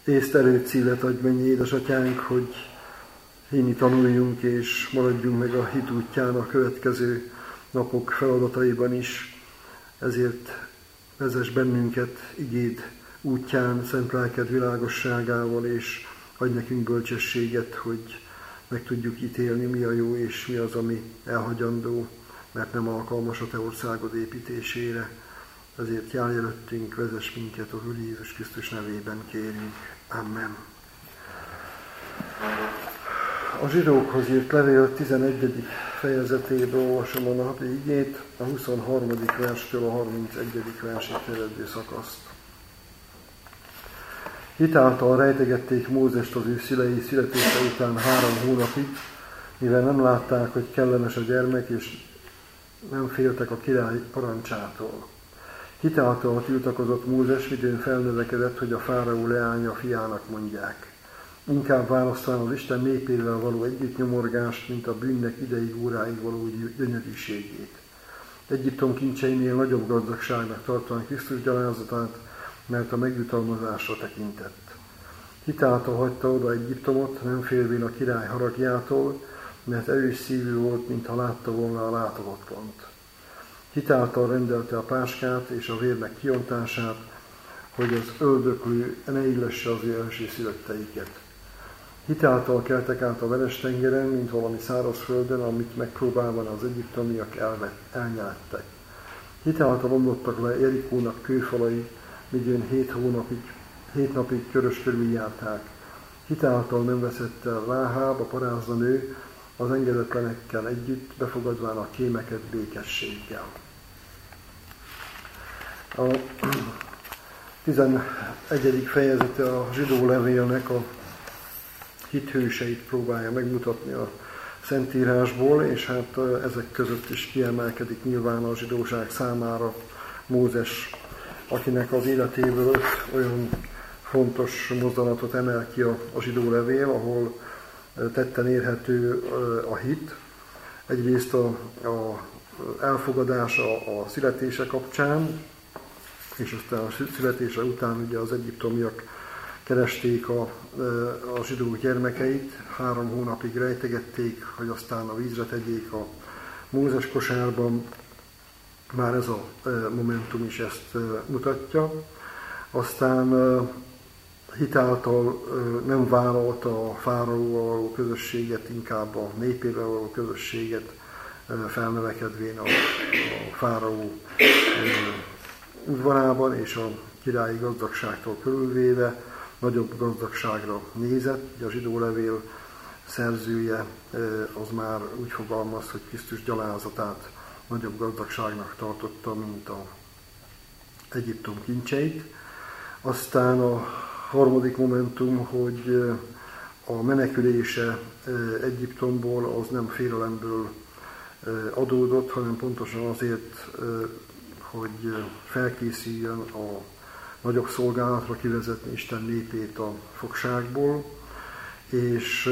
észt, erőt, szívet adj, mennyi édesatyánk, hogy hinni tanuljunk és maradjunk meg a hit útján a következő napok feladataiban is. Ezért vezess bennünket igéd útján, szent lelked világosságával, és adj nekünk bölcsességet, hogy meg tudjuk ítélni, mi a jó és mi az, ami elhagyandó, mert nem alkalmas a te országod építésére. Ezért járj előttünk, vezess minket az Úr Jézus Krisztus nevében kérünk. Amen. A zsidókhoz írt levél 11. fejezetéből olvasom a napi igét, a 23. verstől a 31. versig terjedő szakaszt. Hitáltal rejtegették Mózest az ő szülei születése után 3 hónapig, mivel nem látták, hogy kellemes a gyermek, és nem féltek a király parancsától. Hitáltal tiltakozott Mózes, midőn felnövekedett, hogy a fáraó leánya fiának mondják. Inkább választán az Isten népével való együttnyomorgást, mint a bűnnek ideig, óráig való gyönyörűségét. Egyiptom kincseinél nagyobb gazdagságnak tartani Krisztus gyalázatát, mert a megjutalmazásra tekintett. Hitáltal hagyta oda Egyiptomot, nem félvén a király haragjától, mert erős szívű volt, mintha látta volna a látogat pont. Hitáltal rendelte a páskát és a vérnek kiontását, hogy az öldöklő ne illesse az ő elsőszülötteiket. Hitáltal keltek át a Veres-tengeren, mint valami száraz földön, amit megpróbálva az egyiptomiak elnyeltek. Hitáltal omlottak le Jerikónak kőfalai, midőn 7 napig körös körüljárták. Hitáltal nem veszett el Ráháb, a paráznanő, az engedetlenekkel együtt, befogadván a kémeket békességgel. A 11. fejezete a zsidó levélnek a hithőseit próbálja megmutatni a Szentírásból, és hát ezek között is kiemelkedik nyilván a zsidóság számára Mózes, akinek az életéből 5 olyan fontos mozdulatot emel ki a zsidó levél, ahol tetten érhető a hit. Egyrészt a elfogadása a születése kapcsán, és aztán a születése után ugye az egyiptomiak keresték a zsidó gyermekeit, 3 hónapig rejtegették, hogy aztán a vízre tegyék a Mózes kosárban. Már ez a momentum is ezt mutatja. Aztán hitáltal nem vállalta a fáraóval való közösséget, inkább a népével való közösséget, felnövekedvén a fáraó udvarában és a királyi gazdagságtól körülvéve nagyobb gazdagságra nézett. Ugye a zsidó levél szerzője az már úgy fogalmaz, hogy Krisztus gyalázatát nagyobb gazdagságnak tartotta, mint az Egyiptom kincseit. Aztán a harmadik momentum, hogy a menekülése Egyiptomból az nem félelemből adódott, hanem pontosan azért, hogy felkészüljön a nagyobb szolgálatra, kivezetni Isten népét a fogságból, és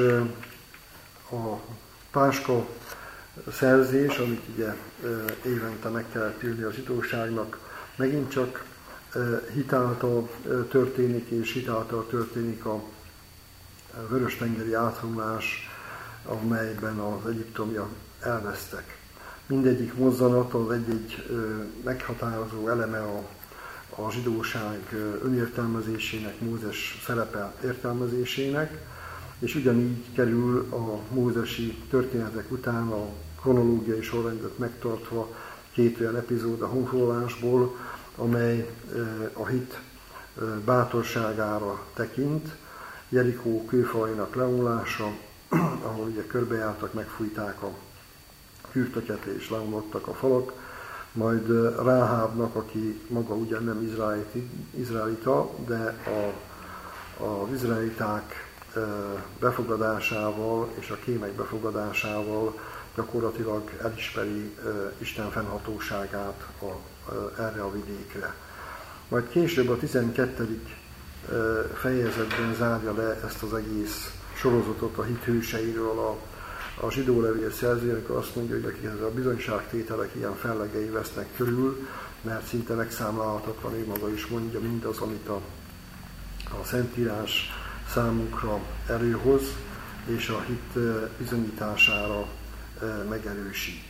a páska szerzés, amit ugye évente meg kellett ülni a zsidóságnak, megint csak hitáltal történik, és hitáltal történik a Vörös-tengeri áthomlás, amelyben az egyiptomiak elvesztek. Mindegyik mozzanat az egy meghatározó eleme a zsidóság önértelmezésének, Mózes szerepe értelmezésének, és ugyanígy kerül a mózesi történetek után a kronológiai sorrendet megtartva 2 olyan epizód a honfoglalásból, amely a hit bátorságára tekint. Jerikó kőfalainak leomlása, ahol ugye körbejártak, megfújták a kürtöket és leomlottak a falak, majd Ráhábnak, aki maga ugyan nem izraelita, de az izraeliták befogadásával és a kémek befogadásával gyakorlatilag elismeri Isten fennhatóságát erre a vidékre. Majd később a 12. fejezetben zárja le ezt az egész sorozatot a hithőseiről a zsidó levél szerzőjének, azt mondja, hogy akikhez a bizonyságtételek ilyen fellegei vesznek körül, mert szinte megszámlálhatatlan, ő maga is mondja, mindaz, amit a a Szentírás számunkra előhoz, és a hit bizonyítására megerősít.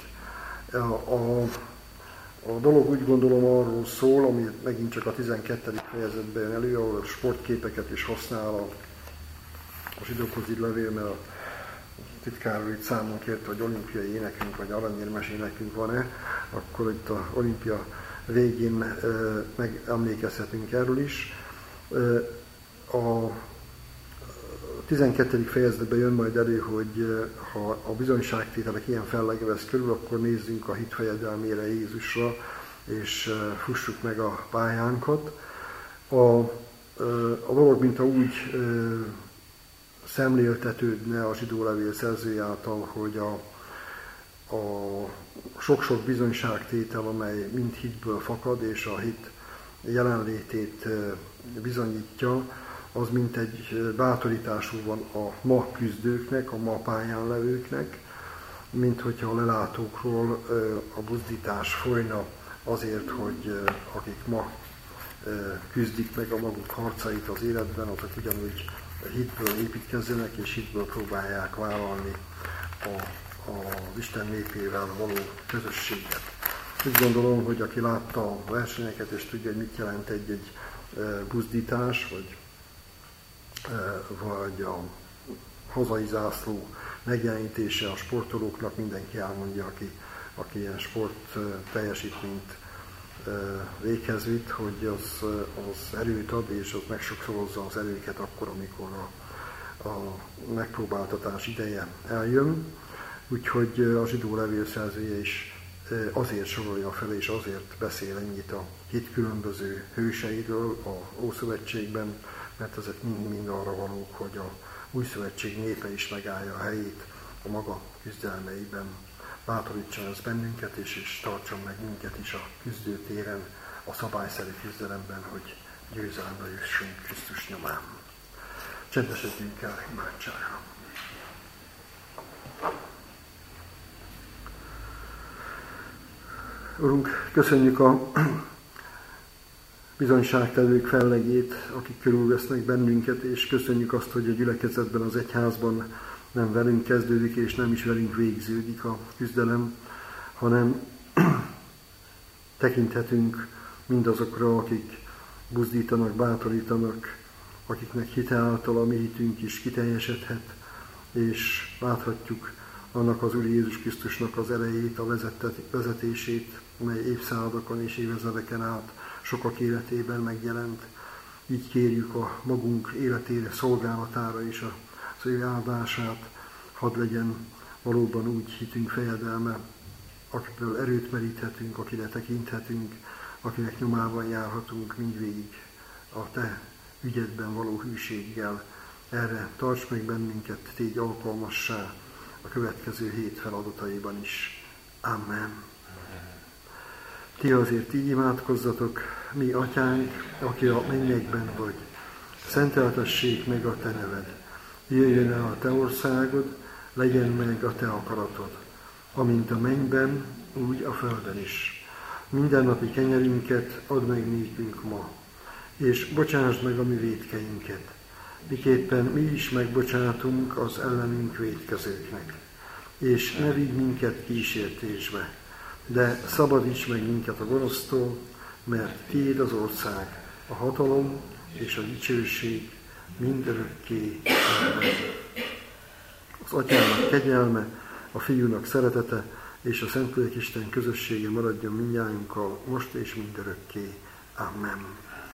A dolog úgy gondolom arról szól, ami megint csak a 12. fejezetben jön elő, ahol a sportképeket is használ a zsidókhoz írt levél, mert a titkár úr itt számon kérte, hogy olimpiai énekünk vagy aranyérmes énekünk van-e, akkor itt a olimpia végén megemlékezhetünk erről is. A 12. fejezetben jön majd elő, hogy ha a bizonyságtételek ilyen fellegbe vesz körül, akkor nézzünk a hit fejedelmére, Jézusra, és fussuk meg a pályánkat. A dolog mintha úgy szemléltetődne a zsidó levél szerzője által, hogy a sok-sok bizonyságtétel, amely mind hitből fakad, és a hit jelenlétét bizonyítja, az mint egy bátorítású van a ma küzdőknek, a ma pályán levőknek, mint hogyha a lelátókról a buzdítás folyna azért, hogy akik ma küzdik meg a maguk harcait az életben, azok ugyanúgy hitből építkezzenek, és hitből próbálják vállalni az Isten népével való közösséget. Úgy gondolom, hogy aki látta a versenyeket, és tudja, hogy mit jelent egy buzdítás, vagy a hazai zászló megjelenítése a sportolóknak, mindenki elmondja, aki ilyen sport teljesítményt véghez vitt, hogy az erőt ad, és az megsokszorozza az erőket akkor, amikor a megpróbáltatás ideje eljön. Úgyhogy a zsidó levélszerzője is azért sorolja fel, és azért beszél ennyit a hit különböző hőseiről a Ószövetségben, mert ezek mind arra valók, hogy a Új Szövetség népe is megállja a helyét a maga küzdelmeiben. Bátorítson ez bennünket, és tartson meg minket is a küzdőtéren, a szabályszerű küzdelemben, hogy győzelemre jussunk Krisztus nyomán. Csendesedjünk el imádságra. Urunk, köszönjük a bizonyságtevők fellegét, akik körülvesznek bennünket, és köszönjük azt, hogy a gyülekezetben, az egyházban nem velünk kezdődik, és nem is velünk végződik a küzdelem, hanem tekinthetünk mindazokra, akik buzdítanak, bátorítanak, akiknek hite által a mi hitünk is kiteljesedhet, és láthatjuk annak az Úr Jézus Krisztusnak az erejét, a vezetését, mely évszázadokon és évezredeken át sokak életében megjelent. Így kérjük a magunk életére, szolgálatára és az ő áldását, hadd legyen valóban úgy hitünk fejedelme, akiből erőt meríthetünk, akire tekinthetünk, akinek nyomában járhatunk mindvégig a Te ügyedben való hűséggel. Erre tarts meg bennünket, tégy alkalmassá a következő hét feladataiban is. Amen. Ti azért így imádkozzatok, mi atyánk, aki a mennyekben vagy. Szenteltessék meg a Te neved. Jöjjön el a Te országod, legyen meg a Te akaratod, amint a mennyben, úgy a földön is. Mindennapi kenyerünket add meg nékünk ma, és bocsásd meg a mi vétkeinket, miképpen mi is megbocsátunk az ellenünk vétkezőknek. És ne vigy minket kísértésbe, de szabadíts meg minket a gonosztól, mert tiéd az ország, a hatalom és a dicsőség mindörökké. Az Atyának kegyelme, a Fiúnak szeretete és a Szentlélek Isten közössége maradjon mindnyájunkkal most és mindörökké. Amen.